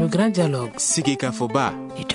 Le grand dialogue. Sigeka Foba.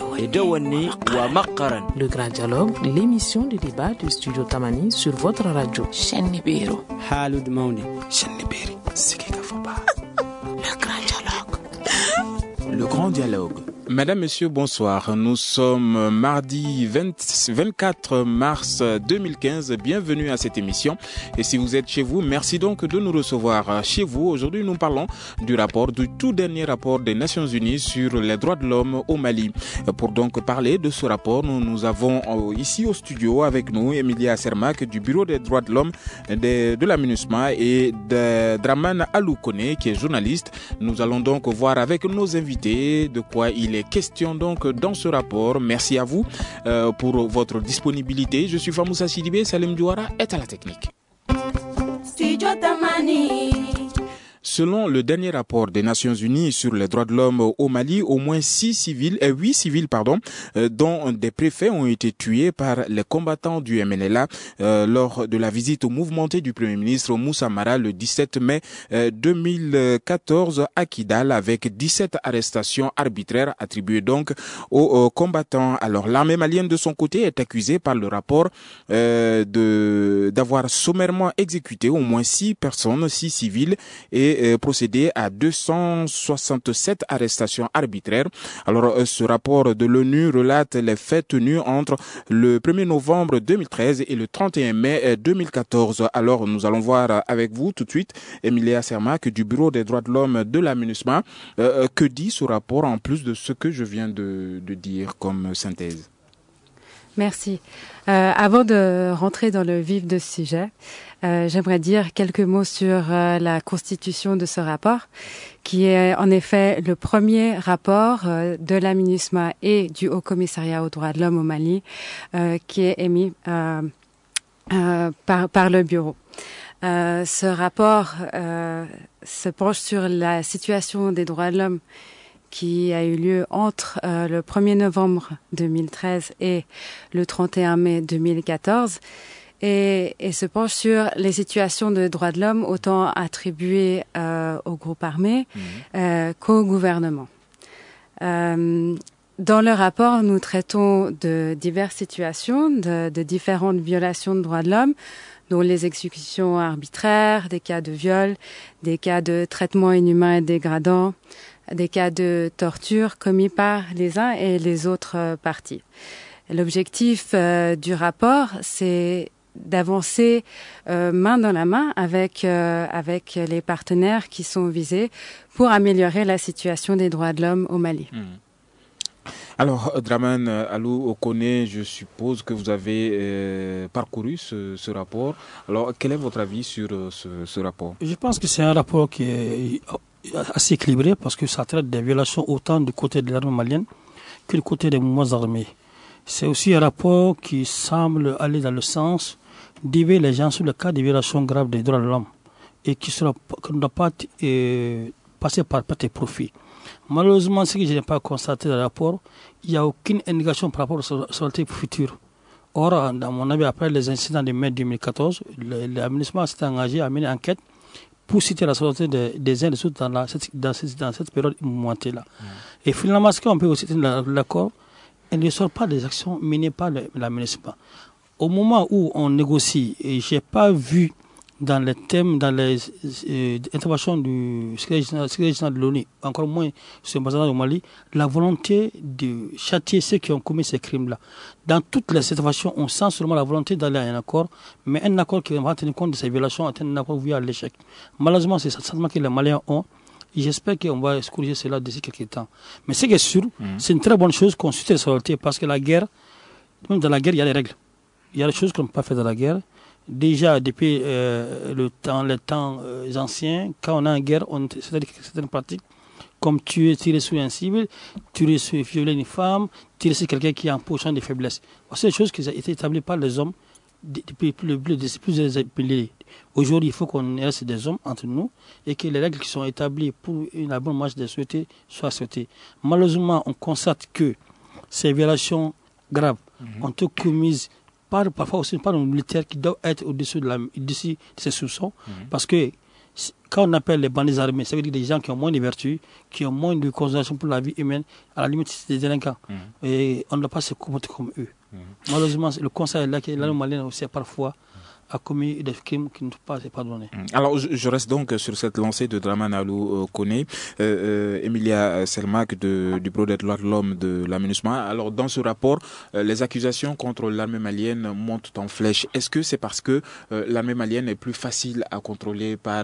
Le grand dialogue, l'émission de débat du studio Tamani sur votre radio. Shenibiro. Halud Mauni. Shenibiri. Sigeka Foba. Le grand dialogue. Le grand dialogue. Mesdames, Messieurs, bonsoir. Nous sommes mardi 24 mars 2015. Bienvenue à cette émission. Et si vous êtes chez vous, merci donc de nous recevoir chez vous. Aujourd'hui, nous parlons du tout dernier rapport des Nations Unies sur les droits de l'homme au Mali. Pour donc parler de ce rapport, nous avons ici au studio avec nous Emilia Sermak du Bureau des droits de l'homme de la MINUSMA et de Draman Aloukone qui est journaliste. Nous allons donc voir avec nos invités de quoi il est question donc dans ce rapport. Merci à vous pour votre disponibilité. Je suis Famoussa Sidibé, Salim Douara est à la technique. Studio Tamani. Selon le dernier rapport des Nations Unies sur les droits de l'homme au Mali, au moins 8 civils, dont des préfets ont été tués par les combattants du MNLA lors de la visite mouvementée du Premier ministre Moussa Mara le 17 mai 2014 à Kidal, avec 17 arrestations arbitraires attribuées donc aux combattants. Alors l'armée malienne de son côté est accusée par le rapport d'avoir sommairement exécuté au moins 6 civils et procédé à 267 arrestations arbitraires. Alors, ce rapport de l'ONU relate les faits tenus entre le 1er novembre 2013 et le 31 mai 2014. Alors, nous allons voir avec vous tout de suite Emilia Sermak du Bureau des droits de l'homme de la MINUSMA. Que dit ce rapport en plus de ce que je viens de dire comme synthèse? Merci. Avant de rentrer dans le vif de ce sujet, j'aimerais dire quelques mots sur la constitution de ce rapport, qui est en effet le premier rapport de la MINUSMA et du Haut Commissariat aux droits de l'homme au Mali, qui est émis par le Bureau. Ce rapport se penche sur la situation des droits de l'homme qui a eu lieu entre le 1er novembre 2013 et le 31 mai 2014 et se penche sur les situations de droits de l'homme autant attribuées aux groupes armés qu'au gouvernement. Dans le rapport, nous traitons de diverses situations, de différentes violations de droits de l'homme, dont les exécutions arbitraires, des cas de viol, des cas de traitement inhumain et dégradant, des cas de torture commis par les uns et les autres parties. L'objectif du rapport, c'est d'avancer main dans la main avec les partenaires qui sont visés pour améliorer la situation des droits de l'homme au Mali. Alors, Draman Aloukone, je suppose que vous avez parcouru ce rapport. Alors, quel est votre avis sur ce rapport? Je pense que c'est un rapport qui est assez équilibré parce que ça traite des violations autant du côté de l'armée malienne que du côté des mouvements armés. C'est aussi un rapport qui semble aller dans le sens d'éveiller les gens sur le cas des violations graves des droits de l'homme et qui ne doit pas passer par perte et profit. Malheureusement, ce que je n'ai pas constaté dans le rapport, il n'y a aucune indication par rapport aux solidarités futures. Or, à mon avis, après les incidents de mai 2014, l'administration s'est engagé à mener une enquête pour citer la solidarité des uns et des autres dans cette période mouvementée-là. Et finalement, ce qu'on peut aussi citer dans l'accord, elle ne sort pas des actions menées par la MINUSMA. Au moment où on négocie, et je n'ai pas vu dans les thèmes, dans les interventions du secrétaire général de l'ONU, encore moins sur l'ambassadeur au Mali, la volonté de châtier ceux qui ont commis ces crimes-là. Dans toutes les interventions, on sent seulement la volonté d'aller à un accord, mais un accord qui va tenir compte de ces violations est un accord voué à l'échec. Malheureusement, c'est ce sentiment que les Maliens ont. Et j'espère qu'on va corriger cela d'ici quelques temps. Mais ce qui est sûr, c'est une très bonne chose qu'on suit les solidarités, parce que la guerre, même dans la guerre, il y a des règles. Il y a des choses qu'on ne peut pas faire dans la guerre. Déjà, depuis les temps anciens, quand on a une guerre, on c'est certaines pratiques, comme tirer sur un civil, tirer sur violer une femme, tirer sur quelqu'un qui est en position de faiblesse. C'est des choses qui ont été établies par les hommes depuis plusieurs années. Aujourd'hui, il faut qu'on reste des hommes entre nous et que les règles qui sont établies pour la bonne marche des sociétés soient respectées. Malheureusement, on constate que ces violations graves ont été commises parfois aussi par nos militaires qui doivent être au-dessus de ces soupçons, parce que Quand on appelle les bandits armés, ça veut dire des gens qui ont moins de vertus, qui ont moins de considération pour la vie humaine, à la limite, c'est des délinquants. Et on ne doit pas se comporter comme eux. Malheureusement, le constat est là que l'armée malienne aussi parfois a commis des crimes qui ne sont pas pardonnés. Alors, je reste donc sur cette lancée de Dramane Alou Koné, Emilia Selmak du Bureau des droits de l'homme de la MINUSMA. Alors, dans ce rapport, les accusations contre l'armée malienne montent en flèche. Est-ce que c'est parce que l'armée malienne est plus facile à contrôler par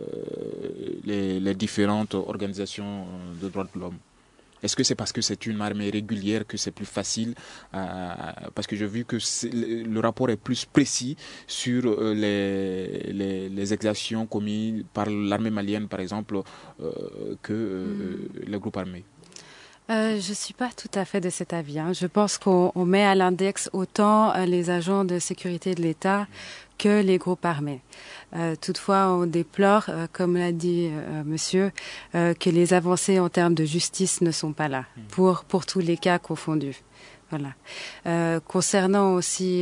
les différentes organisations de droits de l'homme? Est-ce que c'est parce que c'est une armée régulière que c'est plus facile parce que j'ai vu que le rapport est plus précis sur les exactions commises par l'armée malienne, par exemple, que les groupes armés. Je ne suis pas tout à fait de cet avis. Je pense qu'on met à l'index autant les agents de sécurité de l'État que les groupes armés. Toutefois, on déplore, comme l'a dit monsieur, que les avancées en termes de justice ne sont pas là, pour tous les cas confondus. Voilà. Concernant aussi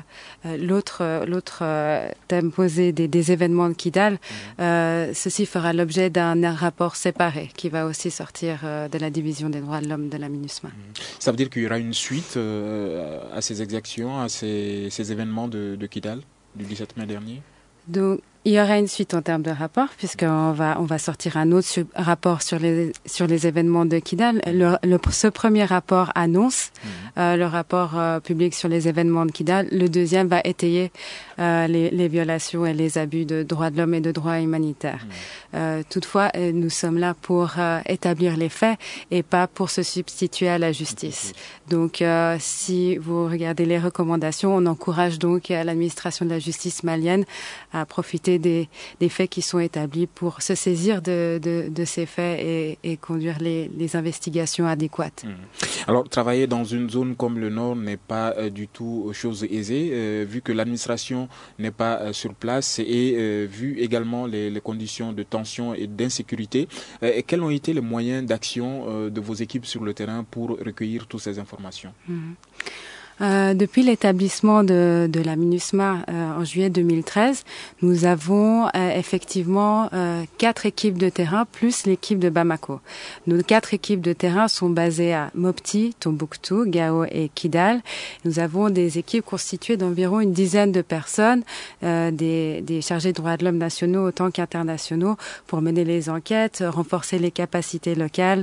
l'autre thème posé des événements de Kidal, ceci fera l'objet d'un rapport séparé qui va aussi sortir de la division des droits de l'homme de la MINUSMA. Ça veut dire qu'il y aura une suite à ces exactions, à ces événements de Kidal du 17 mai dernier? Donc, il y aura une suite en termes de rapport, puisqu'on va sortir un autre rapport sur les événements de Kidal. Ce premier rapport annonce le rapport public sur les événements de Kidal. Le deuxième va étayer les violations et les abus de droits de l'homme et de droits humanitaires. Toutefois, nous sommes là pour établir les faits et pas pour se substituer à la justice. Donc, si vous regardez les recommandations, on encourage donc l'administration de la justice malienne à profiter des faits qui sont établis pour se saisir de ces faits et conduire les investigations adéquates. Alors, travailler dans une zone comme le Nord n'est pas du tout chose aisée, vu que l'administration n'est pas sur place et vu également les conditions de tension et d'insécurité. Quels ont été les moyens d'action de vos équipes sur le terrain pour recueillir toutes ces informations? Depuis l'établissement de la MINUSMA en juillet 2013, nous avons effectivement 4 équipes de terrain plus l'équipe de Bamako. Nos 4 équipes de terrain sont basées à Mopti, Tombouctou, Gao et Kidal. Nous avons des équipes constituées d'environ une dizaine de personnes, des chargés de droits de l'homme nationaux autant qu'internationaux, pour mener les enquêtes, renforcer les capacités locales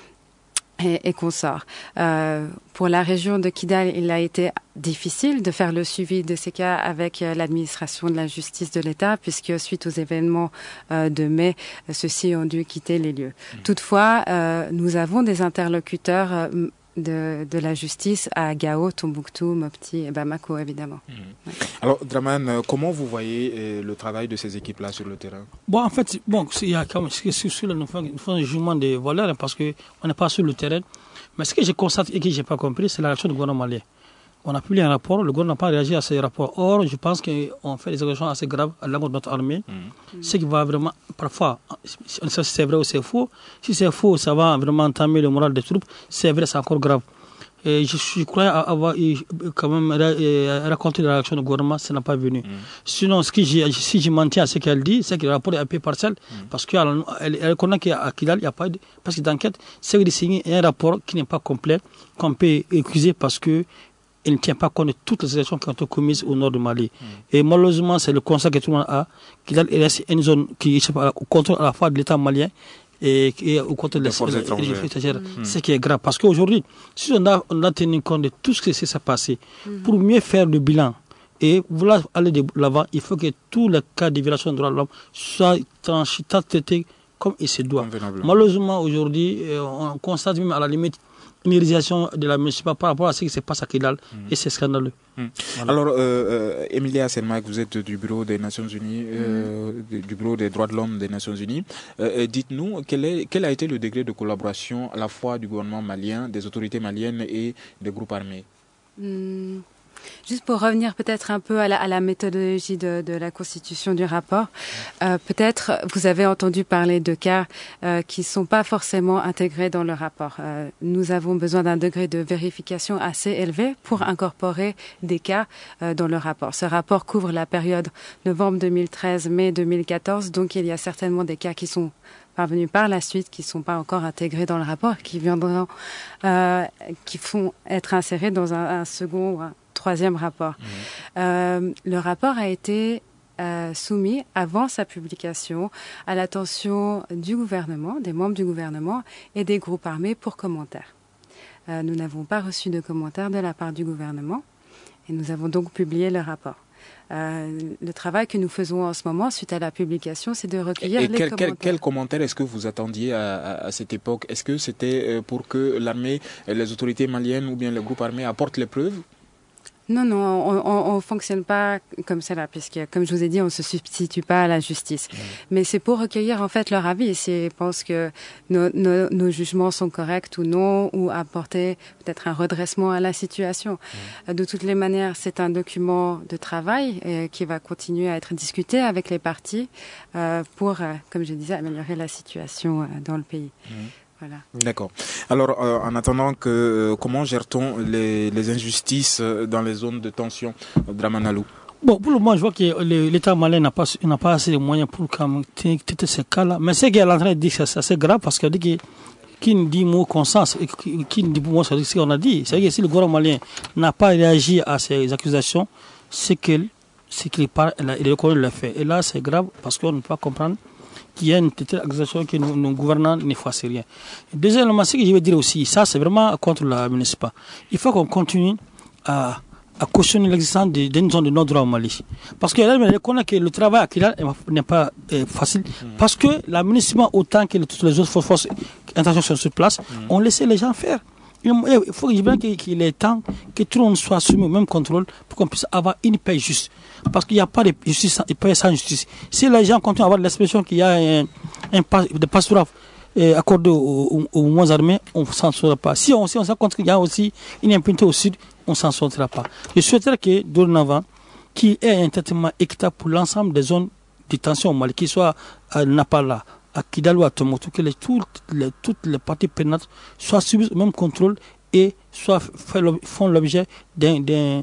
et consorts. Pour la région de Kidal, il a été difficile de faire le suivi de ces cas avec l'administration de la justice de l'État, puisque suite aux événements de mai, ceux-ci ont dû quitter les lieux. Toutefois, nous avons des interlocuteurs de la justice à Gao, Tombouctou, Mopti et Bamako, évidemment. Ouais. Alors, Dramane, comment vous voyez le travail de ces équipes-là sur le terrain? En fait, il y a quand même, nous faisons un jugement de valeur parce qu'on n'est pas sur le terrain. Mais ce que je constate et que je n'ai pas compris, c'est la réaction du gouvernement malien. On a publié un rapport, le gouvernement n'a pas réagi à ce rapport. Or, je pense qu'on fait des agressions assez graves à l'encontre de notre armée. Ce qui va vraiment, parfois, on sait si c'est vrai ou c'est faux. Si c'est faux, ça va vraiment entamer le moral des troupes. C'est vrai, c'est encore grave. Et je crois avoir quand même raconté la réaction du gouvernement, ça n'a pas venu. Sinon, si je mentais à ce qu'elle dit, c'est que le rapport est un peu partiel, parce qu'elle reconnaît qu'à Kidal, il n'y a pas parce que d'enquête, c'est de signer un rapport qui n'est pas complet, qu'on peut accuser parce que il ne tient pas compte de toutes les actions qui ont été commises au nord du Mali. Et malheureusement, c'est le constat que tout le monde a, Kidal est une zone qui échappe au contrôle à la fois de l'État malien et au côté des forces étrangères. Ce qui est grave. Parce qu'aujourd'hui, si on a tenu compte de tout ce qui s'est passé, pour mieux faire le bilan et vouloir aller de l'avant, il faut que tous les cas de violation des droits de l'homme soient tranchés, traités comme il se doit. Malheureusement, aujourd'hui, on constate même à la limite une réalisation de la municipalité par rapport à ce qui se passe à Kidal et c'est scandaleux. Voilà. Alors, Emilia Selmak, vous êtes du Bureau des Nations Unies, du Bureau des droits de l'homme des Nations Unies. Dites-nous, quel a été le degré de collaboration à la fois du gouvernement malien, des autorités maliennes et des groupes armés? Juste pour revenir peut-être un peu à la méthodologie de la constitution du rapport, peut-être vous avez entendu parler de cas qui sont pas forcément intégrés dans le rapport. Nous avons besoin d'un degré de vérification assez élevé pour incorporer des cas dans le rapport. Ce rapport couvre la période novembre 2013, mai 2014, donc il y a certainement des cas qui sont parvenus par la suite, qui ne sont pas encore intégrés dans le rapport, qui viendront, qui font être insérés dans un second ou un troisième rapport. Le rapport a été soumis avant sa publication à l'attention du gouvernement, des membres du gouvernement et des groupes armés pour commentaires. Nous n'avons pas reçu de commentaires de la part du gouvernement et nous avons donc publié le rapport. Le travail que nous faisons en ce moment, suite à la publication, c'est de recueillir les commentaires. Quels commentaires est-ce que vous attendiez à cette époque? Est-ce que c'était pour que l'armée, les autorités maliennes ou bien le groupe armé apportent les preuves? Non, on fonctionne pas comme cela, puisque, comme je vous ai dit, on se substitue pas à la justice. Mais c'est pour recueillir, en fait, leur avis. S'ils pensent que nos jugements sont corrects ou non, ou apporter peut-être un redressement à la situation. De toutes les manières, c'est un document de travail qui va continuer à être discuté avec les parties pour, comme je disais, améliorer la situation dans le pays. Voilà. D'accord. Alors, en attendant comment gère-t-on les injustices dans les zones de tension, Dramane Alou? Bon, pour le moment, je vois que l'État malien n'a pas assez de moyens pour traiter ces cas-là. Mais ce qu'elle est en train de dire, c'est assez grave parce qu'elle dit que qui ne dit mot conscience et qui ne dit mot ce qu'on a dit. C'est-à-dire que si le gouvernement malien n'a pas réagi à ces accusations, c'est qu'il reconnaît le fait. Et là, c'est grave parce qu'on ne peut pas comprendre qu'il y a une telle accusation que nos gouvernants ne fassent rien. Deuxièmement, ce que je veux dire aussi, ça c'est vraiment contre la municipale. Il faut qu'on continue à cautionner l'existence d'une zone de non-droit au Mali. Parce que là, on reconnaît que le travail à Kidal n'est pas facile. Parce que la municipale, autant que toutes les autres forces internationales sur place, ont laissé les gens faire. Il faut qu'il est temps que tout le monde soit soumis au même contrôle pour qu'on puisse avoir une paix juste. Parce qu'il n'y a pas de justice sans justice. Si les gens continuent à avoir l'expression qu'il y a des pastorats accordés aux moins armés, on ne s'en sortira pas. Si on s'en compte qu'il y a aussi une impunité au sud, on ne s'en sortira pas. Je souhaiterais que, dorénavant, qu'il y ait un traitement équitable pour l'ensemble des zones de tension au Mali, qu'il soit à Napala, à Kidal ou à Tombouctou, que toutes les parties prenantes soient soumises au même contrôle et font l'objet d'un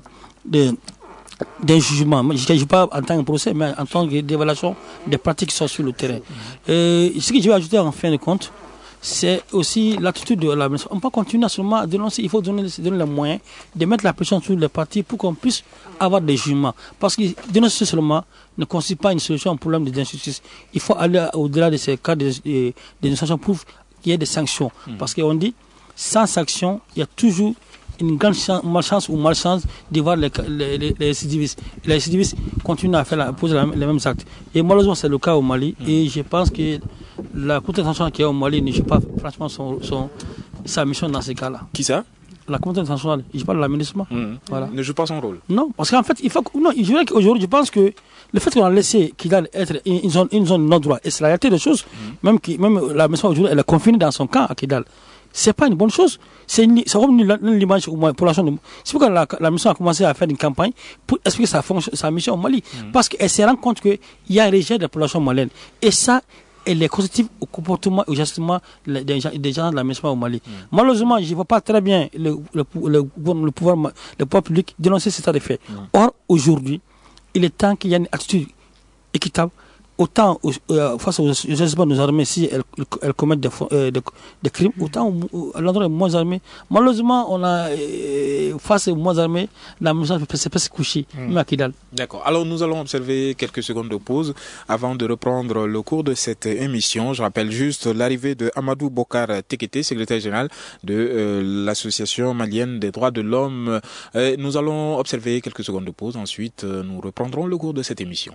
jugement. Je ne dis pas en tant que procès, mais en tant que d'évaluation des pratiques qui sont sur le terrain. Ce que je vais ajouter en fin de compte, c'est aussi l'attitude de la ministre. On peut continuer seulement à dénoncer, il faut donner les moyens de mettre la pression sur les partis pour qu'on puisse avoir des jugements. Parce que dénoncer seulement ne constitue pas une solution au problème d'injustice. Il faut aller au-delà de ces cas de dénonciation pour qu'il y ait des sanctions. Parce qu'on dit, sans sanction, il y a toujours une grande malchance ou malchance de voir les récidivistes. Les récidivistes continuent à poser les mêmes actes. Et malheureusement, c'est le cas au Mali. Et je pense que la Cour internationale qui est au Mali ne joue pas franchement sa mission dans ces cas-là. Qui ça? La Cour internationale. Je parle de l'aménagement. Voilà. Ne joue pas son rôle. Non, parce qu'en fait, je dirais qu'aujourd'hui, je pense que le fait qu'on a laissé Kidal être une zone non-droit, et c'est la réalité des choses, même la mission aujourd'hui, elle est confinée dans son camp à Kidal. C'est pas une bonne chose. C'est comme l'image pour la population. C'est pourquoi la mission a commencé à faire une campagne pour expliquer sa mission au Mali. Parce qu'elle se rend compte qu'il y a un rejet de la population malienne. Et ça, elle est constitutive au comportement et au gestement des gens de la mission au Mali. Malheureusement, je ne vois pas très bien le pouvoir public dénoncer cet état de fait. Or, aujourd'hui, il est temps qu'il y ait une attitude équitable. Autant face aux gestes de nos armées, si elles commettent des crimes, autant à l'endroit des moins armés. Malheureusement, on a face aux moins armés, la mission s'est presque couchée, même à Kidal. D'accord. Alors nous allons observer quelques secondes de pause avant de reprendre le cours de cette émission. Je rappelle juste l'arrivée de Amadou Bokar Tekete, secrétaire général de l'Association malienne des droits de l'homme. Nous allons observer quelques secondes de pause. Ensuite, nous reprendrons le cours de cette émission.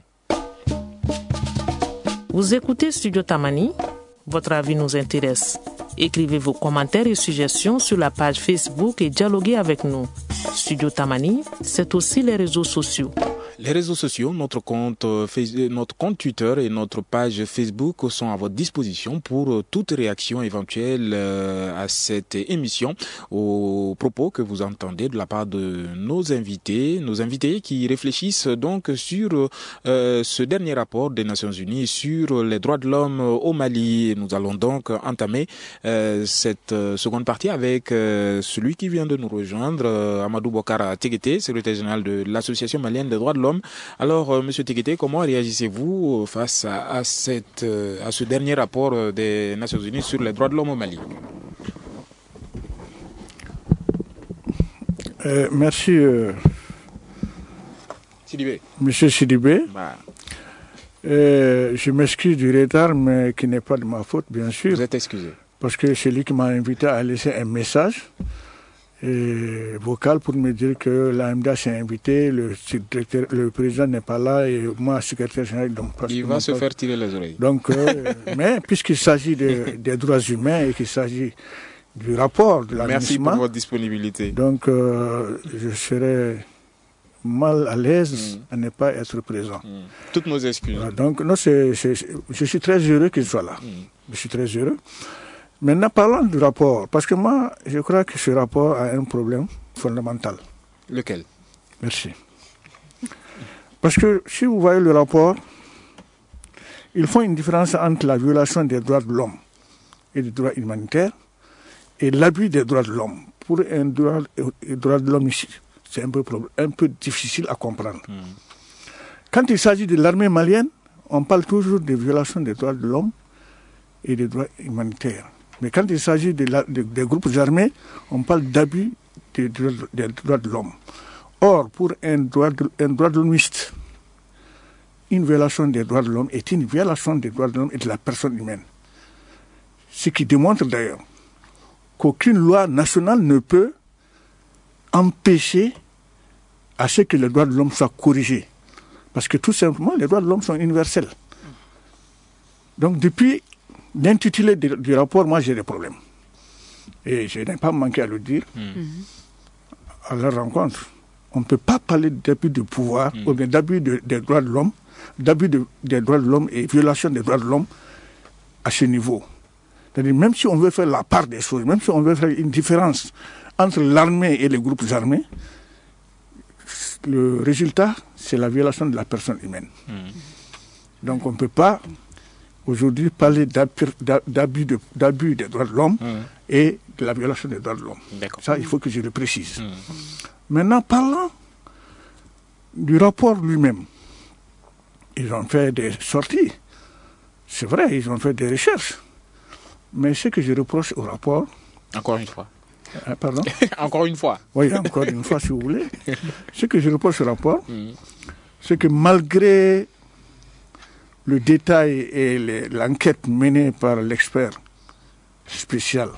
Vous écoutez Studio Tamani, votre avis nous intéresse. Écrivez vos commentaires et suggestions sur la page Facebook et dialoguez avec nous. Studio Tamani, c'est aussi les réseaux sociaux. Les réseaux sociaux, notre compte Twitter et notre page Facebook sont à votre disposition pour toute réaction éventuelle à cette émission, aux propos que vous entendez de la part de nos invités qui réfléchissent donc sur ce dernier rapport des Nations Unies sur les droits de l'homme au Mali. Nous allons donc entamer cette seconde partie avec celui qui vient de nous rejoindre, Amadou Bokar Teguete, secrétaire général de l'Association malienne des droits de l'homme. Alors, Monsieur Teguete, comment réagissez-vous face à ce dernier rapport des Nations Unies sur les droits de l'homme au Mali? Merci, Sidibé. Monsieur Sidibé. Je m'excuse du retard, mais qui n'est pas de ma faute, bien sûr. Vous êtes excusé. Parce que c'est lui qui m'a invité à laisser un message vocal pour me dire que l'AMDA s'est invité, le président n'est pas là et moi, secrétaire général. Donc, il va se faire tirer les oreilles. Donc, mais puisqu'il s'agit des droits humains et qu'il s'agit du rapport de la Merci pour votre disponibilité. Donc, je serai mal à l'aise à ne pas être présent. Toutes nos excuses. Donc, non, je suis très heureux qu'il soit là. Je suis très heureux. Maintenant, parlons du rapport, parce que moi, je crois que ce rapport a un problème fondamental. Lequel? Merci. Parce que si vous voyez le rapport, ils font une différence entre la violation des droits de l'homme et des droits humanitaires et l'abus des droits de l'homme. Pour un droit de l'homme ici, c'est un peu difficile à comprendre. Quand il s'agit de l'armée malienne, on parle toujours de violation des droits de l'homme et des droits humanitaires. Mais quand il s'agit des groupes armés, on parle d'abus des droits de l'homme. Or, pour un droit de l'hommiste, une violation des droits de l'homme est une violation des droits de l'homme et de la personne humaine. Ce qui démontre d'ailleurs qu'aucune loi nationale ne peut empêcher à ce que les droits de l'homme soient corrigés. Parce que tout simplement, les droits de l'homme sont universels. Donc depuis l'intitulé du rapport, moi j'ai des problèmes. Et je n'ai pas manqué à le dire à leur rencontre. On ne peut pas parler d'abus de pouvoir ou bien d'abus des droits de l'homme, d'abus des droits de l'homme et violation des droits de l'homme à ce niveau. C'est-à-dire, même si on veut faire la part des choses, même si on veut faire une différence entre l'armée et les groupes armés, le résultat, c'est la violation de la personne humaine. Donc on ne peut pas aujourd'hui parler d'abus des droits de l'homme et de la violation des droits de l'homme. Ça, il faut que je le précise. Maintenant, parlant du rapport lui-même, ils ont fait des sorties. C'est vrai, ils ont fait des recherches. Mais ce que je reproche au rapport... Encore une fois. Pardon? Encore une fois. Oui, encore une fois, si vous voulez. Ce que je reproche au rapport, c'est que malgré le détail et l'enquête menée par l'expert spécial,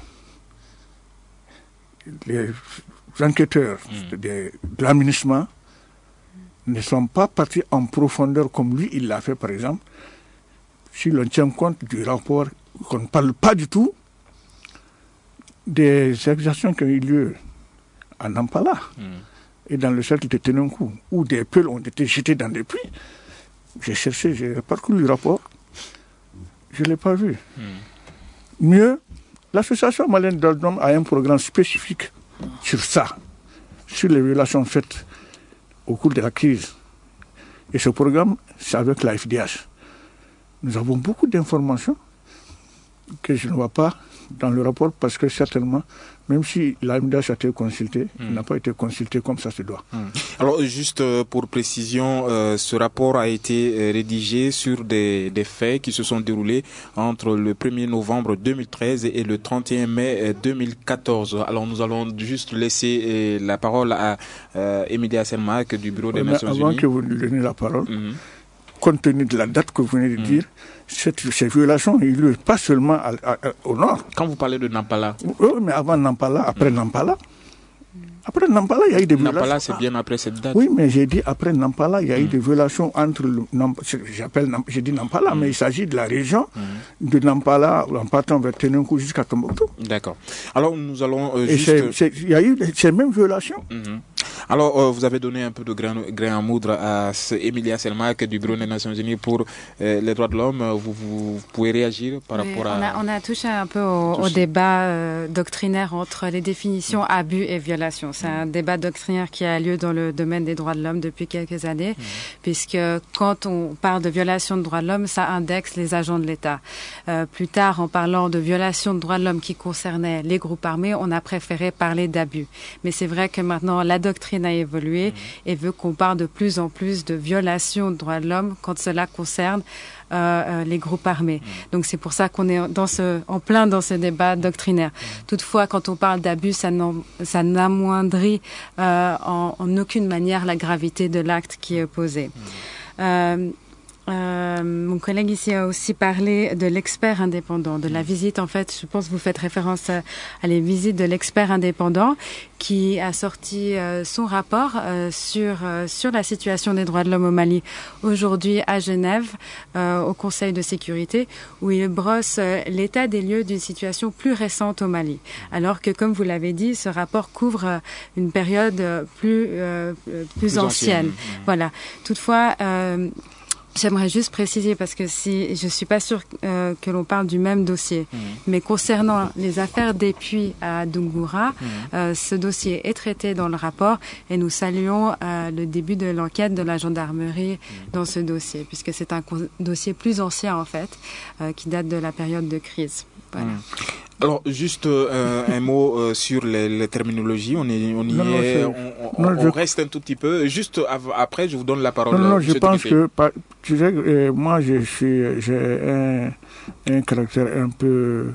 les enquêteurs de l'aménagement ne sont pas partis en profondeur comme lui, il l'a fait par exemple, si l'on tient compte du rapport, qu'on ne parle pas du tout des exactions qui ont eu lieu à Nampala et dans le cercle de Tenunku, où des pelles ont été jetées dans des puits. J'ai cherché, j'ai parcouru le rapport, je ne l'ai pas vu. Mieux, l'association malienne des droits de l'homme a un programme spécifique sur ça, sur les violations faites au cours de la crise. Et ce programme, c'est avec la FDH. Nous avons beaucoup d'informations que je ne vois pas dans le rapport parce que certainement, même si l'AMDH a été consulté, il n'a pas été consulté comme ça se doit. Alors juste pour précision, ce rapport a été rédigé sur des faits qui se sont déroulés entre le 1er novembre 2013 et le 31 mai 2014. Alors nous allons juste laisser la parole à Emidia Selmak du Bureau des Nations Unies. Avant que vous lui donniez la parole, compte tenu de la date que vous venez de dire, ces violations ont eu lieu pas seulement au nord. Quand vous parlez de Nampala. Oui, mais avant Nampala, après Nampala. Après Nampala, il y a eu des violations. Nampala, c'est bien après cette date. Oui, mais j'ai dit après Nampala, il y a eu des violations entre j'ai dit Nampala, mais il s'agit de la région de Nampala, en partant vers Tenunku jusqu'à Tombouctou. D'accord. Alors nous allons il y a eu ces mêmes violations. Alors, vous avez donné un peu de grain à moudre à Emilia Selmak du Bureau des Nations Unies pour les droits de l'homme. Vous pouvez réagir par rapport à... On a touché un peu au débat doctrinaire entre les définitions abus et violation. C'est un débat doctrinaire qui a lieu dans le domaine des droits de l'homme depuis quelques années, puisque quand on parle de violation de droits de l'homme, ça indexe les agents de l'État. Plus tard, en parlant de violation de droits de l'homme qui concernait les groupes armés, on a préféré parler d'abus. Mais c'est vrai que maintenant, la doctrine a évolué et veut qu'on parle de plus en plus de violation de droits de l'homme quand cela concerne les groupes armés. Donc c'est pour ça qu'on est en plein dans ce débat doctrinaire. Toutefois, quand on parle d'abus, ça n'amoindrit en aucune manière la gravité de l'acte qui est posé. Mon collègue ici a aussi parlé de l'expert indépendant, de la visite. En fait, je pense que vous faites référence à les visites de l'expert indépendant qui a sorti son rapport sur la situation des droits de l'homme au Mali aujourd'hui à Genève, au Conseil de sécurité, où il brosse l'état des lieux d'une situation plus récente au Mali. Alors que, comme vous l'avez dit, ce rapport couvre une période plus ancienne. Voilà. Toutefois, j'aimerais juste préciser, parce que je suis pas sûre que l'on parle du même dossier, mais concernant les affaires des puits à Dungura, ce dossier est traité dans le rapport et nous saluons le début de l'enquête de la gendarmerie dans ce dossier, puisque c'est un dossier plus ancien en fait, qui date de la période de crise. Voilà. Alors, juste un mot sur les terminologies. On reste un tout petit peu. Juste après, je vous donne la parole. Non, je pense que tu sais, moi, j'ai un caractère un peu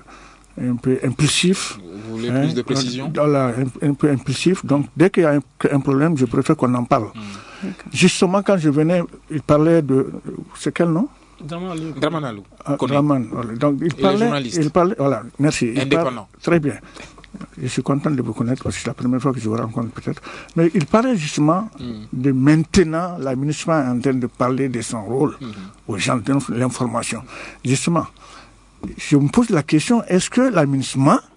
impulsif. Vous voulez plus de précision? Voilà, un peu impulsif. Donc, dès qu'il y a un problème, je préfère qu'on en parle. Justement, quand je venais, il parlait de... C'est quel nom? Dramanalou. Donc, il parlait, voilà, merci. Indépendant. Très bien. Je suis content de vous connaître parce que c'est la première fois que je vous rencontre peut-être. Mais il parlait justement de maintenant, la ministre est en train de parler de son rôle aux gens de l'information. Justement, je me pose la question, est-ce que la ministre,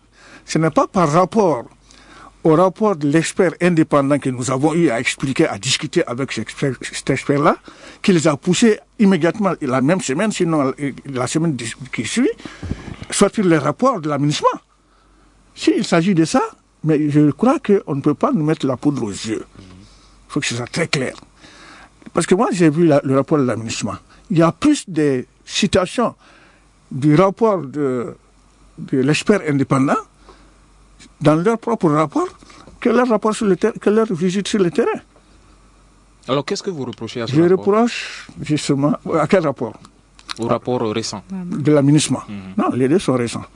ce n'est pas par rapport au rapport de l'expert indépendant que nous avons eu à expliquer, à discuter avec cet expert-là, qui les a poussés immédiatement la même semaine, sinon la semaine qui suit, sortir le rapport de l'aménagement. S'il s'agit de ça, mais je crois qu'on ne peut pas nous mettre la poudre aux yeux. Il faut que ce soit très clair. Parce que moi, j'ai vu le rapport de l'aménagement. Il y a plus de citations du rapport de l'expert indépendant dans leur propre rapport que leur rapport sur le terrain, que leur visite sur le terrain. Alors, qu'est-ce que vous reprochez à ce rapport? Je reproche justement à quel rapport? Au rapport récent. De l'aménagement. Non, les deux sont récents.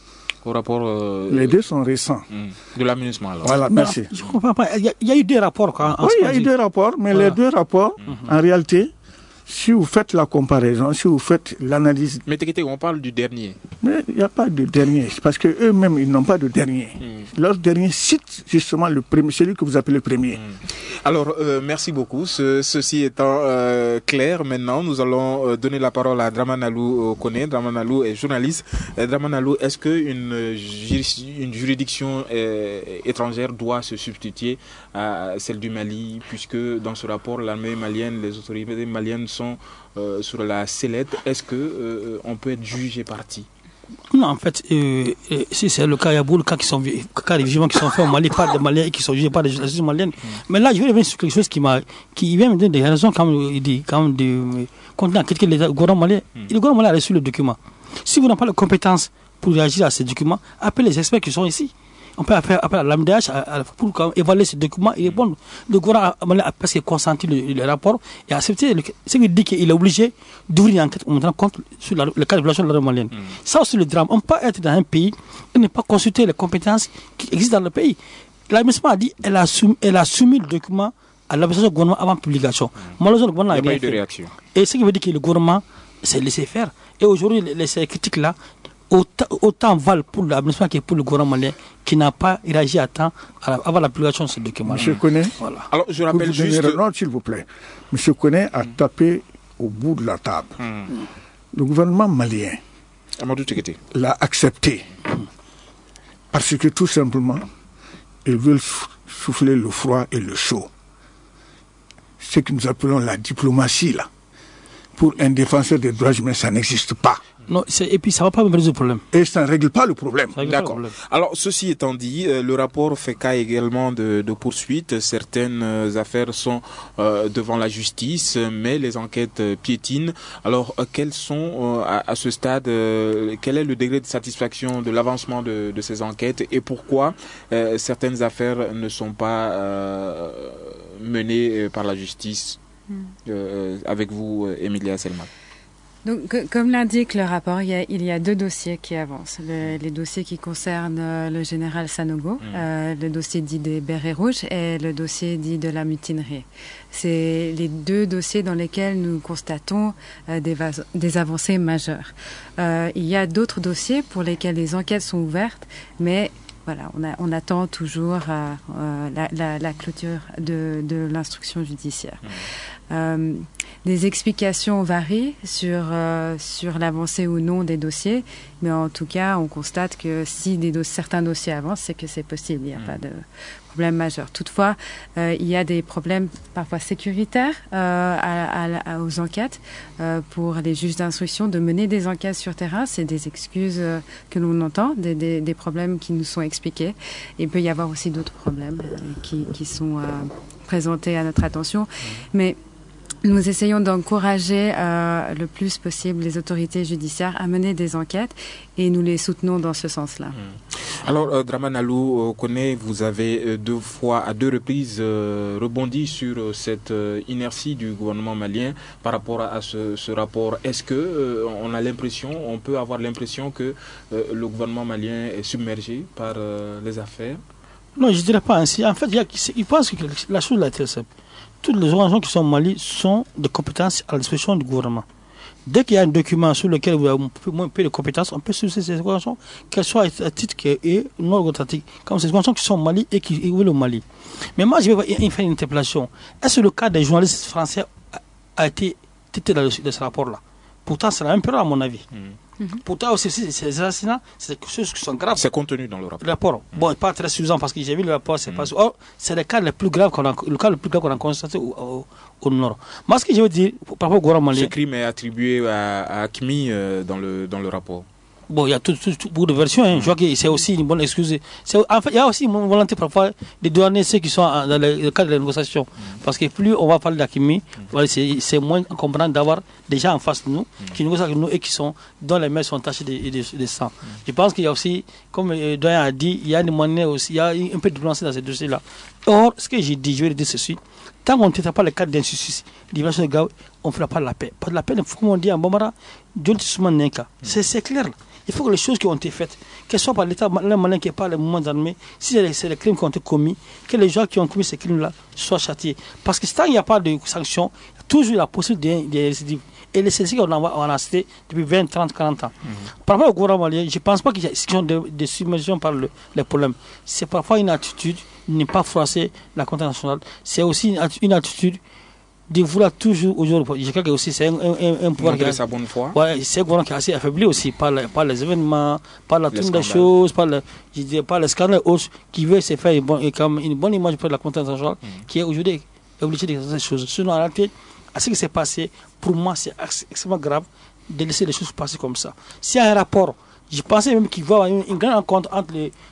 Au rapport. Les deux sont récents. De l'aménagement, alors. Voilà, merci. Je ne comprends pas. Il y a eu deux rapports. Oui, il y a eu deux rapports, mais les deux rapports, en réalité, si vous faites la comparaison, si vous faites l'analyse... Mais Tekete, on parle du dernier. Mais il n'y a pas de dernier, parce qu'eux-mêmes, ils n'ont pas de dernier. Leur dernier cite justement le premier, celui que vous appelez le premier. Alors, merci beaucoup. Ceci étant clair, maintenant, nous allons donner la parole à Dramanalou Koné. Dramanalou est journaliste. Dramanalou, est-ce qu'une juridiction étrangère doit se substituer à celle du Mali, puisque dans ce rapport, l'armée malienne, les autorités maliennes sont sur la sellette? Est-ce qu'on peut être jugé parti? Non, en fait, si c'est le cas, il y a beaucoup de cas de jugements qui sont faits au Mali par des Maliens et qui sont jugés par des justices maliennes. Mais là, je vais revenir sur quelque chose qui vient me donner des raisons quand même de continuer à critiquer le gouvernement malien. Le gouvernement malien a reçu le document. Si vous n'avez pas la compétence pour réagir à ces documents, appelez les experts qui sont ici. On peut appeler à l'AMDH pour évaluer ces documents et répondre. Le gouvernement a presque consenti le rapport et a accepté ce qui dit qu'il est obligé d'ouvrir une enquête en montrant compte sur le cas de violation de la loi malienne. Ça aussi le drame. On peut être dans un pays et ne pas consulter les compétences qui existent dans le pays. L'administration a dit qu'elle a soumis le document à l'administration du gouvernement avant publication. Malheureusement, le gouvernement n'a rien fait. Réaction. Et ce qui veut dire que le gouvernement s'est laissé faire. Et aujourd'hui, ces critiques-là, autant valent pour l'administration que pour le gouvernement malien qui n'a pas réagi à temps avant la publication de ce document. Monsieur Koné, voilà. Alors je rappelle juste... Non, s'il vous plaît. Monsieur Koné a tapé au bout de la table. Le gouvernement malien l'a accepté parce que tout simplement, ils veulent souffler le froid et le chaud. Ce que nous appelons la diplomatie, là. Pour un défenseur des droits humains, ça n'existe pas. Non, et puis ça ne va pas me résoudre le problème. Et ça ne règle pas le problème. D'accord. Alors, ceci étant dit, le rapport fait cas également de poursuites. Certaines affaires sont devant la justice, mais les enquêtes piétinent. Alors, quels sont, à ce stade, quel est le degré de satisfaction de l'avancement de ces enquêtes et pourquoi certaines affaires ne sont pas menées par la justice avec vous, Emilia Selma? Donc, comme l'indique le rapport, il y a 2 dossiers qui avancent. Les dossiers qui concernent le général Sanogo, le dossier dit des bérets rouges et le dossier dit de la mutinerie. C'est les 2 dossiers dans lesquels nous constatons des avancées majeures. Il y a d'autres dossiers pour lesquels les enquêtes sont ouvertes, mais voilà, on attend toujours la clôture de l'instruction judiciaire. Les explications varient sur l'avancée ou non des dossiers, mais en tout cas, on constate que si certains dossiers avancent, c'est que c'est possible, il n'y a pas de problème majeur. Toutefois, il y a des problèmes parfois sécuritaires aux enquêtes pour les juges d'instruction de mener des enquêtes sur terrain. C'est des excuses que l'on entend, des problèmes qui nous sont expliqués. Il peut y avoir aussi d'autres problèmes qui sont présentés à notre attention, mais nous essayons d'encourager le plus possible les autorités judiciaires à mener des enquêtes et nous les soutenons dans ce sens-là. Alors, Dramane Alou Koné, vous avez à deux reprises rebondi sur cette inertie du gouvernement malien par rapport à ce rapport. Est-ce que on peut avoir l'impression que le gouvernement malien est submergé par les affaires? Non, je ne dirais pas ainsi. En fait, il pense que la chose est très simple. Toutes les organisations qui sont au Mali sont de compétences à la disposition du gouvernement. Dès qu'il y a un document sur lequel vous avez un peu de compétences, on peut solliciter ces organisations, qu'elles soient à titre et non authentique, comme ces organisations qui sont au Mali et qui vivent au Mali. Mais moi, je vais faire une interpellation. Est-ce que le cas des journalistes français a été traité dans ce rapport-là? Pourtant, c'est la même période, à mon avis. Pourtant, aussi, ces assassinats, c'est des choses qui sont graves. C'est contenu dans le rapport. Bon, pas très suffisant parce que j'ai vu le rapport, c'est pas. Or, c'est le cas le plus grave qu'on a constaté au Nord. Moi, ce que je veux dire, par rapport au gouvernement malien. Ce crime est attribué à AQMI dans le rapport. Bon, il y a beaucoup de versions. Je vois que c'est aussi une bonne excuse. En fait, il y a aussi une volonté parfois de douaner ceux qui sont dans le cadre de la négociation. Parce que plus on va parler d'Akimi, c'est moins comprendre d'avoir des gens en face de nous qui négocient avec nous et dont les mains sont tachées de sang. Je pense qu'il y a aussi, comme le doyen a dit, il y a une monnaie aussi, il y a un peu de diplomatie dans ces dossiers-là. Or, ce que j'ai dit, je vais dire ceci. Tant qu'on ne traite pas le cadre d'injustice, d'ivration de Gao, on ne fera pas la paix. Pas de la paix, comme on dit en Bambara, c'est clair. Il faut que les choses qui ont été faites, qu'elles soient par l'État malin qui n'est pas les mouvements armés, si c'est les crimes qui ont été commis, que les gens qui ont commis ces crimes-là soient châtiés. Parce que tant qu'il n'y a pas de sanctions, il y a toujours la possibilité des récidives. Et les récidives, on a cité depuis 20, 30, 40 ans. Par rapport au gouvernement malien, je ne pense pas qu'il y ait question de submersion par les problèmes. C'est parfois une attitude de ne pas froisser la communauté nationale. C'est aussi une attitude de vouloir toujours aujourd'hui. Je crois que aussi c'est un pouvoir qui a sa bonne foi. Ouais, c'est un pouvoir qui est assez affaibli aussi par les événements, par la tourne des choses, par les scandales autres qui veulent se faire une bonne image pour la communauté nationale qui est aujourd'hui obligée de faire ces choses. Sinon, en réalité, à ce qui s'est passé, pour moi, c'est extrêmement grave de laisser les choses passer comme ça. S'il y a un rapport, je pensais même qu'il va y avoir une grande rencontre entre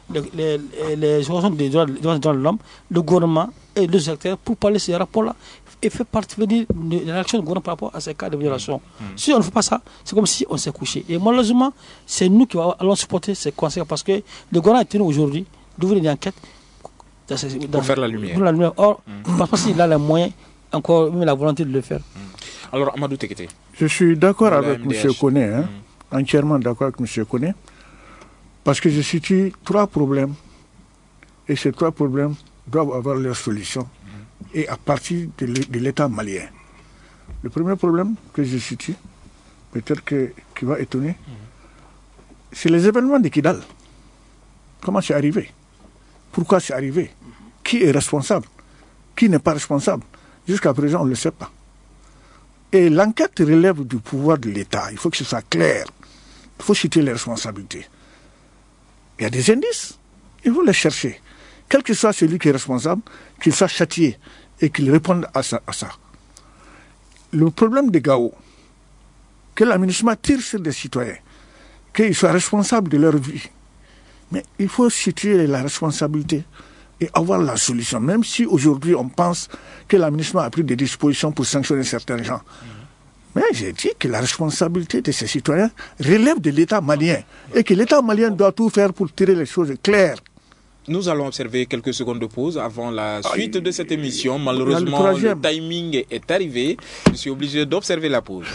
les organisations des droits de l'homme, le gouvernement et les acteurs pour parler de ces rapports-là et faire partie de l'action du gouvernement par rapport à ces cas de violation. Si on ne fait pas ça, c'est comme si on s'est couché. Et malheureusement, c'est nous qui allons supporter ces conséquences parce que le gouvernement est tenu aujourd'hui d'ouvrir une enquête pour faire la lumière. Or, parce qu'il a les moyens, encore même la volonté de le faire. Alors, Amadou Tekete. Je suis d'accord avec M. Koné, entièrement d'accord avec M. Koné, parce que je situe 3 problèmes, et ces 3 problèmes doivent avoir leur solution, et à partir de l'État malien. Le premier problème que je situe, peut-être qui va étonner, c'est les événements de Kidal. Comment c'est arrivé? Pourquoi c'est arrivé? Qui est responsable? Qui n'est pas responsable? Jusqu'à présent, on ne le sait pas. Et l'enquête relève du pouvoir de l'État. Il faut que ce soit clair. Il faut citer les responsabilités. Il y a des indices. Il faut les chercher. quel que soit celui qui est responsable, qu'il soit châtié et qu'il réponde à ça. Le problème des Gao, que l'aménagement tire sur des citoyens, qu'ils soient responsables de leur vie. Mais il faut situer la responsabilité et avoir la solution, même si aujourd'hui on pense que l'aménagement a pris des dispositions pour sanctionner certains gens. Mais j'ai dit que la responsabilité de ces citoyens relève de l'État malien et que l'État malien doit tout faire pour tirer les choses claires. Nous allons observer quelques secondes de pause avant la suite de cette émission. Malheureusement, le timing est arrivé. Je suis obligé d'observer la pause.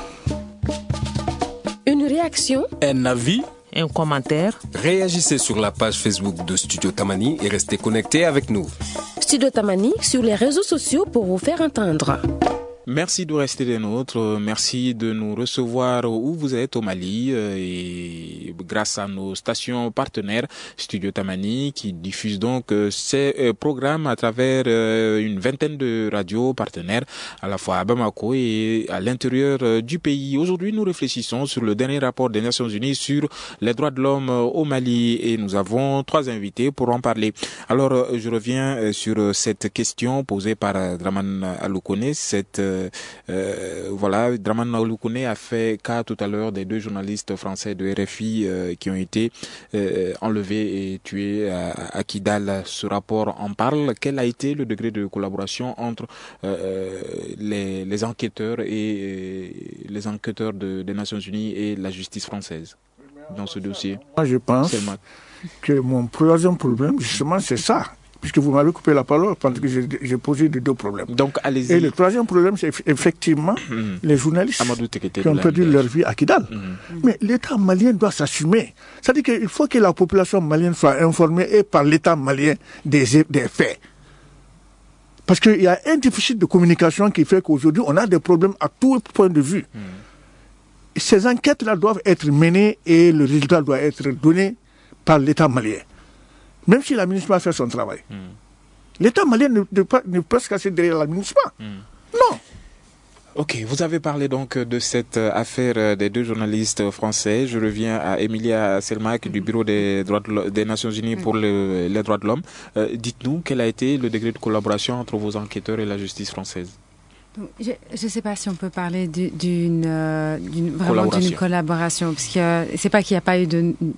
Une réaction, un avis, un commentaire. Réagissez sur la page Facebook de Studio Tamani et restez connectés avec nous. Studio Tamani sur les réseaux sociaux pour vous faire entendre. Merci de rester des nôtres, merci de nous recevoir où vous êtes au Mali et grâce à nos stations partenaires Studio Tamani qui diffuse donc ces programmes à travers une vingtaine de radios partenaires à la fois à Bamako et à l'intérieur du pays. Aujourd'hui, nous réfléchissons sur le dernier rapport des Nations Unies sur les droits de l'homme au Mali et nous avons 3 invités pour en parler. Alors, je reviens sur cette question posée par Dramane Aloukone, voilà, Dramane Aloukone a fait cas tout à l'heure des 2 journalistes français de RFI qui ont été enlevés et tués à Kidal. Ce rapport en parle. Quel a été le degré de collaboration entre les enquêteurs et les enquêteurs des Nations Unies et la justice française dans ce dossier? Moi, je pense que mon troisième problème, justement, c'est ça. Puisque vous m'avez coupé la parole parce que j'ai posé 2 problèmes. Donc, allez-y. Et le troisième problème, c'est effectivement les journalistes qui ont perdu leur vie à Kidal. Mais l'État malien doit s'assumer. C'est-à-dire qu'il faut que la population malienne soit informée et par l'État malien des faits. Parce qu'il y a un déficit de communication qui fait qu'aujourd'hui, on a des problèmes à tout point de vue. Ces enquêtes-là doivent être menées et le résultat doit être donné par l'État malien. Même si l'administration fait son travail. L'État malien ne peut pas se casser derrière l'administration. Non. Ok, vous avez parlé donc de cette affaire des 2 journalistes français. Je reviens à Emilia Selmak du Bureau des Nations Unies pour les droits de l'homme. Dites-nous quel a été le degré de collaboration entre vos enquêteurs et la justice française. Je ne sais pas si on peut parler d'une collaboration, parce que c'est pas qu'il n'y a pas eu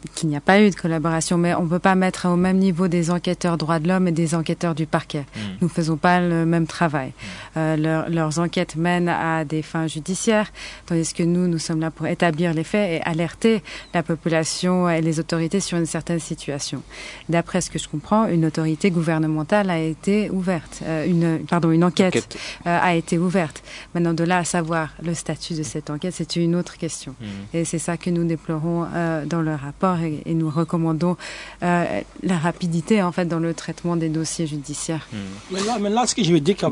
de collaboration, mais on peut pas mettre au même niveau des enquêteurs droits de l'homme et des enquêteurs du parquet. Nous faisons pas le même travail. Leurs enquêtes mènent à des fins judiciaires, tandis que nous sommes là pour établir les faits et alerter la population et les autorités sur une certaine situation. D'après ce que je comprends, une autorité gouvernementale a été ouverte, une enquête a été ouverte. Maintenant, de là à savoir le statut de cette enquête, c'est une autre question. Et c'est ça que nous déplorons dans le rapport et nous recommandons la rapidité en fait dans le traitement des dossiers judiciaires. Mais là, ce que je veux dire,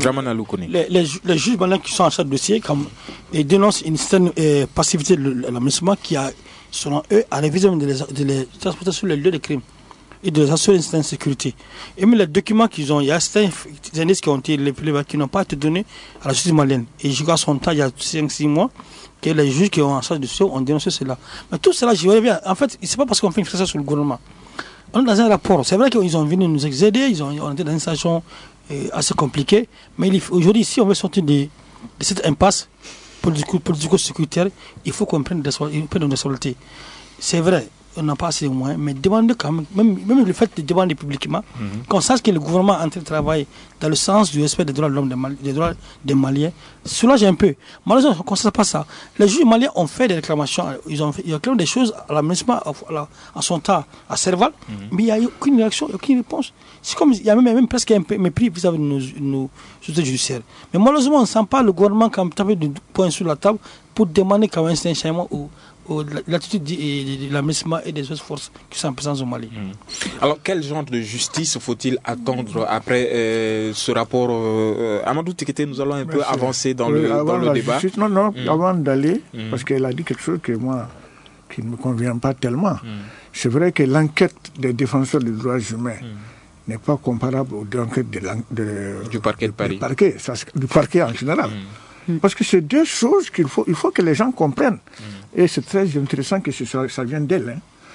les juges qui sont en charge de dossier, ils dénoncent une certaine passivité de l'administration qui a, selon eux, à réviser de les transporter sur les lieux de crime et de les assurer une certaine sécurité. Et même les documents qu'ils ont, il y a certains indices qui ont été qui n'ont pas été donnés à la justice malienne. Et je crois son temps, il y a 5-6 mois, que les juges qui ont en charge de ça ont dénoncé cela. Mais tout cela, je vois bien, en fait, c'est pas parce qu'on fait une pression sur le gouvernement. On est dans un rapport. C'est vrai qu'ils ont venu nous aider, on était dans une situation assez compliquée, mais aujourd'hui, si on veut sortir de cette impasse politico-sécuritaire, il faut qu'on prenne une responsabilité. C'est vrai. On n'a pas assez de moyens, mais demander quand même le fait de demander publiquement, qu'on sache que le gouvernement est en train de travailler dans le sens du respect des droits de l'homme, des droits des Maliens, soulage un peu. Malheureusement, on ne constate pas ça. Les juges maliens ont fait des réclamations, ils ont réclamé des choses à l'administration à son temps, à Serval, mais il n'y a eu aucune réaction, aucune réponse. C'est comme il y a même presque un peu mépris vis-à-vis de nos autorités judiciaires. Mais malheureusement, on ne sent pas le gouvernement comme taper du poing sur la table pour demander quand même un changement ou l'attitude de l'administration et des autres forces qui sont en présence au Mali. Alors, quel genre de justice faut-il attendre après ce rapport Amadou Tekete, nous allons un peu avancer dans le débat. Justice, avant d'aller, parce qu'elle a dit quelque chose qui ne me convient pas tellement. C'est vrai que l'enquête des défenseurs des droits humains n'est pas comparable aux enquêtes du parquet de Paris. Du parquet en général. Parce que c'est 2 choses il faut que les gens comprennent. Et c'est très intéressant que ça vienne d'elle.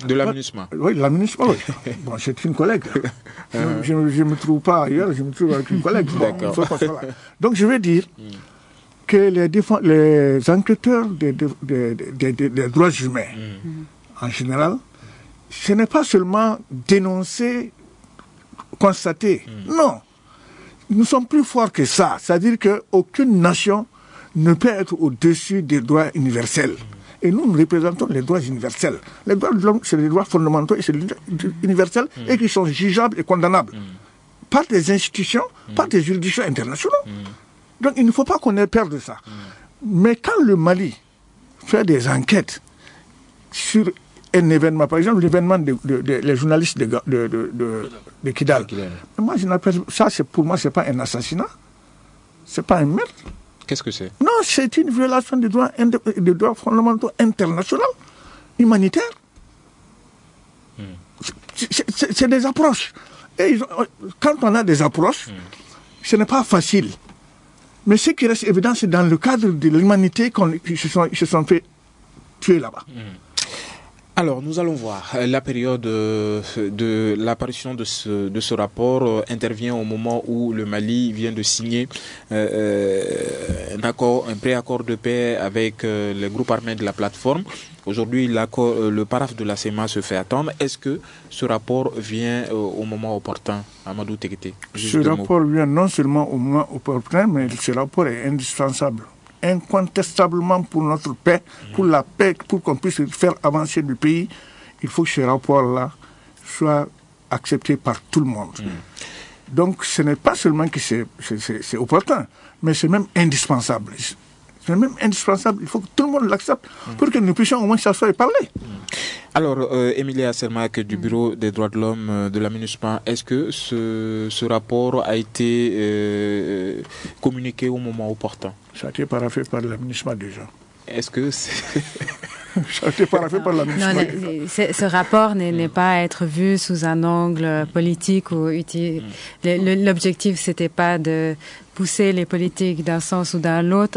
De l'aménagement. Oui, de l'aménagement, oui. Bon, c'est une collègue. Je ne me trouve pas ailleurs, je me trouve avec une collègue. Bon, il faut qu'on soit là. Donc, je veux dire que les enquêteurs des droits humains, en général, ce n'est pas seulement dénoncer, constater. Non. Nous sommes plus forts que ça. C'est-à-dire qu'aucune nation ne peut être au-dessus des droits universels. Et nous représentons les droits universels. Les droits de l'homme, c'est les droits fondamentaux et c'est les droits universels et qui sont jugeables et condamnables par des institutions, par des juridictions internationales. Donc il ne faut pas qu'on ait peur de ça. Mais quand le Mali fait des enquêtes sur un événement, par exemple l'événement des journalistes de Kidal, moi je n'appelle ça, pour moi, c'est pas un assassinat, c'est pas un meurtre. Qu'est-ce que c'est? Non, c'est une violation des droits fondamentaux internationaux, humanitaires. C'est des approches. Et quand on a des approches, ce n'est pas facile. Mais ce qui reste évident, c'est dans le cadre de l'humanité qu'ils se sont fait tuer là-bas. Alors, nous allons voir. La période de l'apparition de ce rapport intervient au moment où le Mali vient de signer un préaccord de paix avec les groupes armés de la plateforme. Aujourd'hui, le paraphe de la CEMA se fait attendre. Est-ce que ce rapport vient au moment opportun, Amadou Tekete? Ce rapport vient non seulement au moment opportun, mais ce rapport est indispensable. Incontestablement pour notre paix, pour la paix, pour qu'on puisse faire avancer le pays, il faut que ce rapport-là soit accepté par tout le monde. Donc ce n'est pas seulement que c'est opportun, mais c'est même indispensable. C'est même indispensable, il faut que tout le monde l'accepte pour que nous puissions au moins s'asseoir et parler. Alors, Emilia Sermak du Bureau des droits de l'homme de la MINUSMA, est-ce que ce rapport a été communiqué au moment opportun? Ça a été paraphé par la MINUSMA déjà. Est-ce que c'est... Ça a été paraphé par la MINUSMA. Non, ce rapport n'est pas à être vu sous un angle politique ou utile. L'objectif, c'était pas de pousser les politiques d'un sens ou dans l'autre,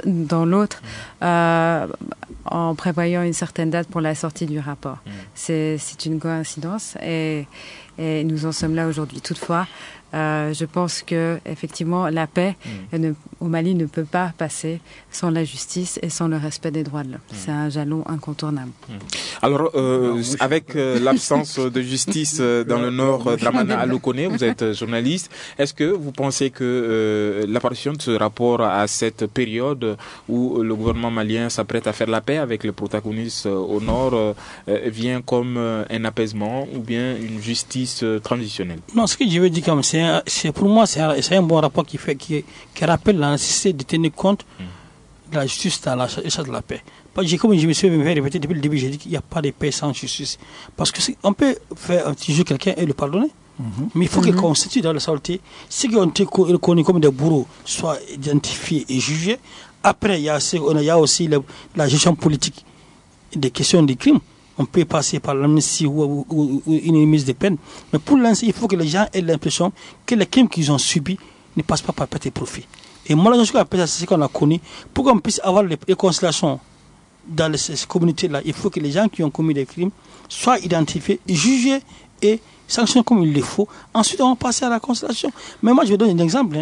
en prévoyant une certaine date pour la sortie du rapport. C'est une coïncidence et nous en sommes là aujourd'hui. Toutefois, je pense que effectivement la paix au Mali ne peut pas passer sans la justice et sans le respect des droits de l'homme. C'est un jalon incontournable. Alors, avec l'absence de justice dans le nord, Dramana Alokone, vous êtes journaliste. Est-ce que vous pensez que l'apparition de ce rapport à cette période où le gouvernement malien s'apprête à faire la paix avec les protagonistes au nord vient comme un apaisement ou bien une justice transitionnelle? Non, ce que je veux dire, pour moi, c'est un bon rapport qui rappelle la nécessité de tenir compte de la justice dans la recherche de la paix. Comme je me suis répété depuis le début, j'ai dit qu'il n'y a pas de paix sans justice. Parce qu'on peut faire un petit jeu quelqu'un et le pardonner, mais il faut qu'il constitue dans la société ceux qui ont été reconnus comme des bourreaux soient identifiés et jugés. Après, il y a aussi la gestion politique des questions des crimes. On peut passer par l'amnistie ou une remise de peine. Mais pour l'instant, il faut que les gens aient l'impression que les crimes qu'ils ont subis ne passent pas par perte et profit. Et moi, c'est ce qu'on a connu. Pour qu'on puisse avoir les réconciliations dans ces communautés-là, il faut que les gens qui ont commis des crimes soient identifiés, jugés et sanctionnés comme il le faut. Ensuite, on va passer à la réconciliation. Mais moi, je vais donner un exemple.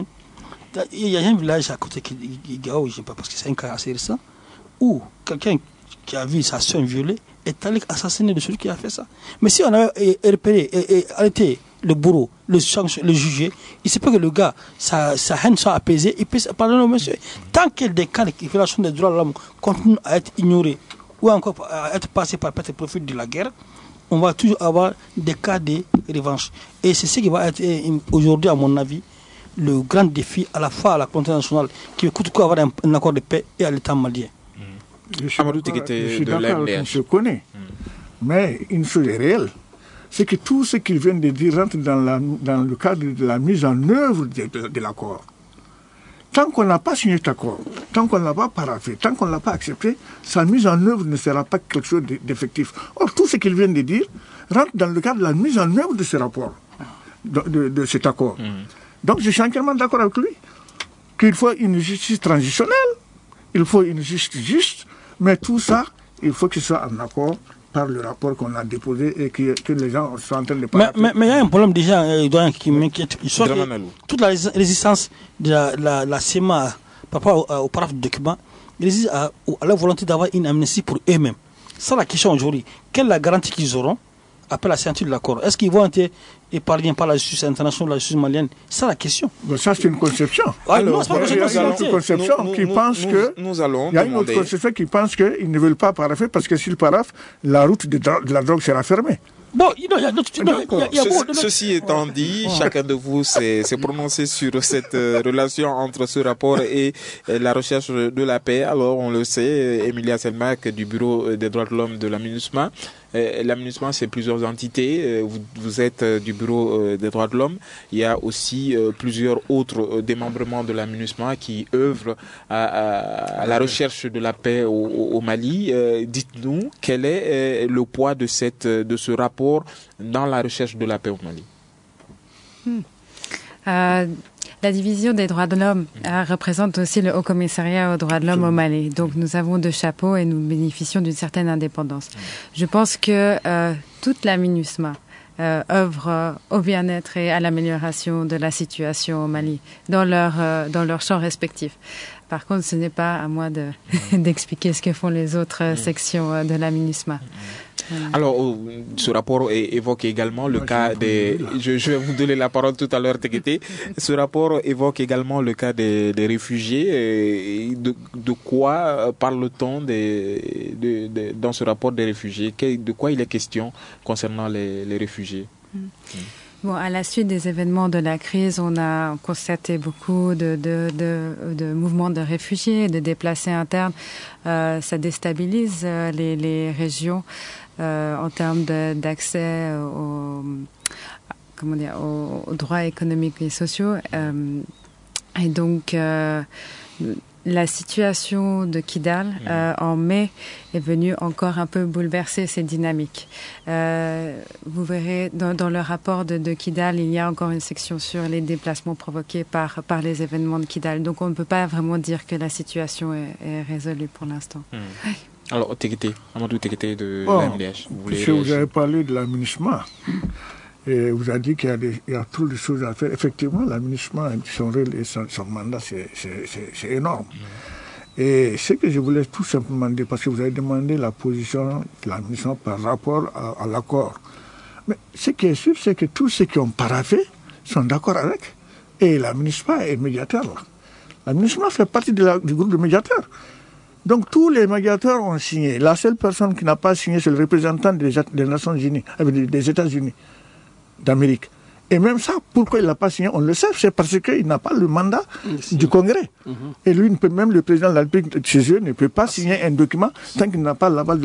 Il y a un village à côté de Gao, je ne sais pas, parce que c'est un cas assez récent, où quelqu'un qui a vu sa soeur violée est allé assassiner de celui qui a fait ça. Mais si on avait repéré et arrêté le bourreau, le juger, il se peut que le gars, sa haine soit apaisée, il peut pardonner au monsieur. Tant que des cas de violation des droits de l'homme continuent à être ignorés ou encore à être passés par perte et profit de la guerre, on va toujours avoir des cas de revanche. Et c'est ce qui va être aujourd'hui, à mon avis, le grand défi à la fois à la communauté nationale qui veut coûte avoir un accord de paix et à l'État malien. Je suis d'accord, on se connaît. Mais une chose est réelle, c'est que tout ce qu'ils viennent de dire rentre dans le cadre de la mise en œuvre de l'accord. Tant qu'on n'a pas signé cet accord, tant qu'on ne l'a pas paraphé, tant qu'on ne l'a pas accepté, sa mise en œuvre ne sera pas quelque chose d'effectif. Or, tout ce qu'ils viennent de dire rentre dans le cadre de la mise en œuvre de ce rapport, de cet accord. Donc, je suis entièrement d'accord avec lui qu'il faut une justice transitionnelle, il faut une justice juste, mais tout ça, il faut que ce soit en accord par le rapport qu'on a déposé et que les gens sont en train de parler. Mais il y a un problème déjà qui m'inquiète. Toute la résistance de la CEMA par rapport au paragraphe de document réside à la volonté d'avoir une amnistie pour eux-mêmes. C'est la question aujourd'hui. Quelle est la garantie qu'ils auront après la signature de l'accord? Est-ce qu'ils vont être épargnés par la justice internationale, la justice malienne? C'est la question. Mais ça, c'est une conception. Alors, il y a une autre conception qui pense que... Il y a une autre conception qui pense qu'ils ne veulent pas paraffer parce que s'ils paraffent, la route de la drogue sera fermée. Bon, ceci étant dit, chacun de vous s'est prononcé sur cette relation entre ce rapport et la recherche de la paix. Alors, on le sait, Emilia Selmak du Bureau des droits de l'homme de la MINUSMA. La MINUSMA, c'est plusieurs entités. Vous êtes du Bureau des droits de l'homme. Il y a aussi plusieurs autres démembrements de la MINUSMA qui œuvrent à la recherche de la paix au Mali. Dites-nous, quel est le poids de ce rapport dans la recherche de la paix au Mali? La division des droits de l'homme représente aussi le Haut Commissariat aux droits de l'homme au Mali. Donc nous avons deux chapeaux et nous bénéficions d'une certaine indépendance. Je pense que toute la MINUSMA œuvre au bien-être et à l'amélioration de la situation au Mali dans leur champ respectif. Par contre, ce n'est pas à moi d'expliquer ce que font les autres sections de la MINUSMA. Alors, ce rapport évoque également le cas des... Je vais vous donner la parole tout à l'heure, Tekete. Ce rapport évoque également le cas des réfugiés. De quoi parle-t-on dans ce rapport des réfugiés? De quoi il est question concernant les réfugiés? Bon, à la suite des événements de la crise, on a constaté beaucoup de mouvements de réfugiés, de déplacés internes. Ça déstabilise les régions en termes d'accès aux droits économiques et sociaux. Et donc, la situation de Kidal en mai est venue encore un peu bouleverser ces dynamiques. Vous verrez dans le rapport de Kidal, il y a encore une section sur les déplacements provoqués par les événements de Kidal. Donc on ne peut pas vraiment dire que la situation est résolue pour l'instant. Alors, Amadou Tekete de la MDH. Vous avez parlé de la MINUSMA. Et vous avez dit qu'il y a trop de choses à faire. Effectivement, la MINUSMA, son rôle et son mandat, c'est énorme. Et ce que je voulais tout simplement dire, parce que vous avez demandé la position de la MINUSMA par rapport à l'accord. Mais ce qui est sûr, c'est que tous ceux qui ont paraffé sont d'accord avec. Et la MINUSMA est médiateur. La MINUSMA fait partie du groupe de médiateurs. Donc tous les médiateurs ont signé. La seule personne qui n'a pas signé, c'est le représentant des Nations Unies, des États-Unis d'Amérique. Et même ça, pourquoi il n'a pas signé, on le sait, c'est parce qu'il n'a pas le mandat du Congrès. Et lui, même le président de la République de chez eux ne peut pas signer un document tant qu'il n'a pas l'aval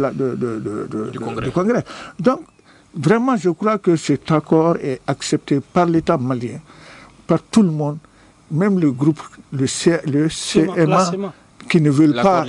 du Congrès. Donc, vraiment, je crois que cet accord est accepté par l'État malien, par tout le monde, même le groupe, le CMA, qui ne veulent pas,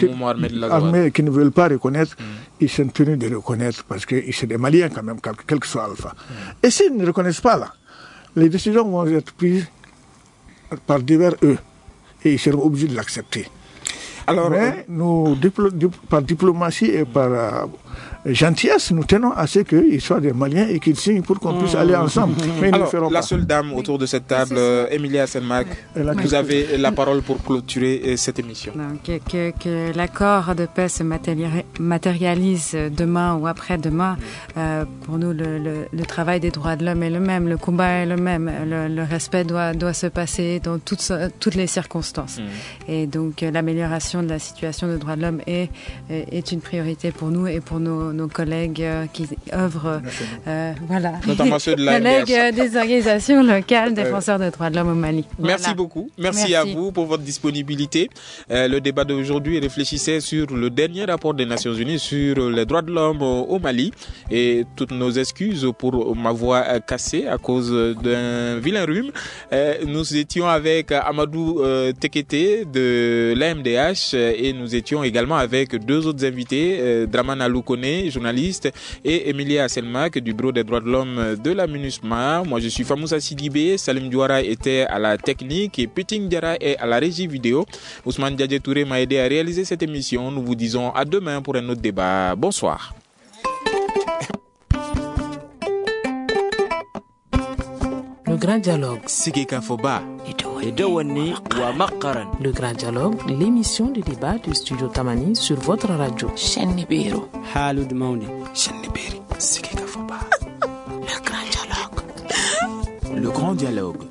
qui ne veulent pas reconnaître, ils sont tenus de reconnaître parce que c'est des Maliens quand même, quel que soit Alpha. Et s'ils ne reconnaissent pas là, les décisions vont être prises par divers eux et ils seront obligés de l'accepter. Alors, mais nous, par diplomatie et par gentillesse, nous tenons à ce qu'ils soient des Maliens et qu'ils signent pour qu'on puisse aller ensemble. Mais alors, la seule dame autour de cette table, Emilia Selmak, vous avez la parole pour clôturer cette émission. Non, que l'accord de paix se matérialise demain ou après-demain, pour nous, le travail des droits de l'homme est le même, le combat est le même, le respect doit se passer dans toutes les circonstances. Et donc, l'amélioration de la situation des droits de l'homme est une priorité pour nous et pour nos collègues qui œuvrent, notamment ceux de la collègues des organisations locales défenseurs des droits de l'homme au Mali. Merci beaucoup. Merci à vous pour votre disponibilité. Le débat d'aujourd'hui réfléchissait sur le dernier rapport des Nations Unies sur les droits de l'homme au Mali et toutes nos excuses pour ma voix cassée à cause d'un vilain rhume. Nous étions avec Amadou Tekete de l'AMDH et nous étions également avec deux autres invités, Dramane Aloukone, journaliste, et Emilia Selmak du Bureau des droits de l'homme de la MINUSMA. Moi, je suis Famoussa Sidibé. Salim Diouara était à la technique et Peting Diara est à la régie vidéo. Ousmane Diadje Touré m'a aidé à réaliser cette émission. Nous vous disons à demain pour un autre débat. Bonsoir. Grand Dialogue. Sigika Foba. Idawani wa Makaran. Le Grand Dialogue, l'émission de débat du Studio Tamani sur votre radio. Shenibiro. Halud Mauni. Shenibiri. Sigika Foba. Le Grand Dialogue. Le Grand Dialogue.